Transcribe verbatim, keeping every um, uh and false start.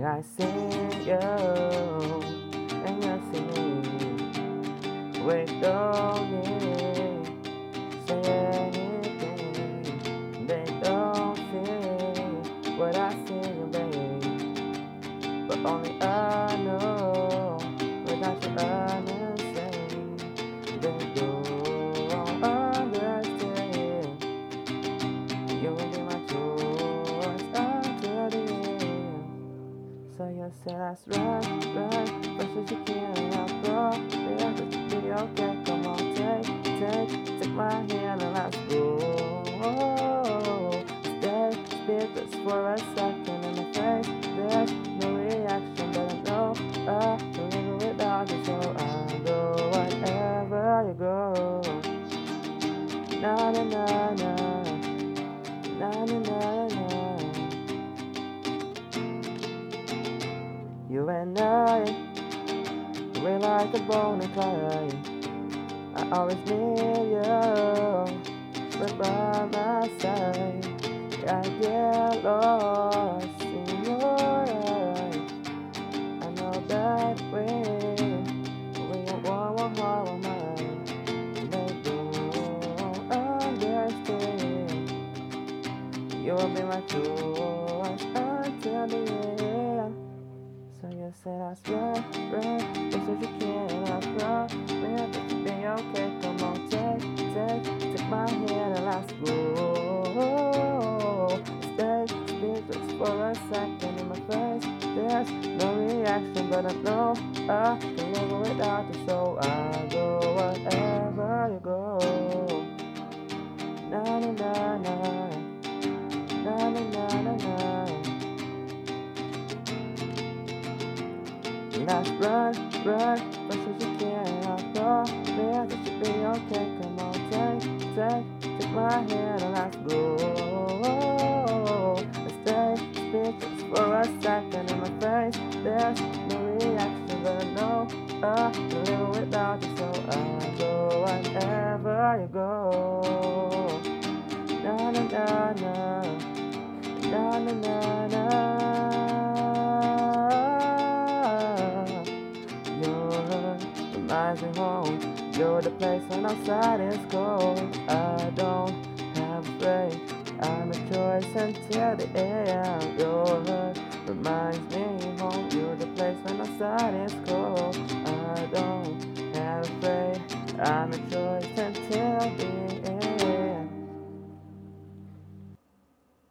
I see you and you see me. We don't need say anything. They don't see what I see, babe. But only I know without you understand. They don't understand. You will be my choice until the end. So you said that's right, right. First as you can, I'll go. Yeah, but you be okay. Come on, take, take, take my hand and let's go. Stay speechless for a second in the face. There's no reaction, but I know I can live without you. So I'll go wherever you go. Na na na na, na na na na. You and I, we're like a bone and clay. I always need you, but by my side, I get lost in your eyes. I know that we, we are one, one heart, one mind. They don't understand. You will be my choice until the end. So you say that's right, right. Just as you can, I promise that you be okay. Come on, take, take, take my hand and let's go. Stay speechless for a second in my face. There's no reaction, but I know I can live without you. So I'll go wherever you go. Na na na na, na na na na na. Let's run, run, fast as you can. I'll go, man, that you be okay. Come on, take, take, take my hand and let's go. Stay speechless for a second in my face. There's no reaction, but I know I can live without you. So I'll go wherever you go. Na na na na, na na na na. Rising home, you're the place when outside is cold. I don't have a break, I'm a choice until the end. Your hurt reminds me home. You're the place when outside is cold. I don't have a break, I'm a choice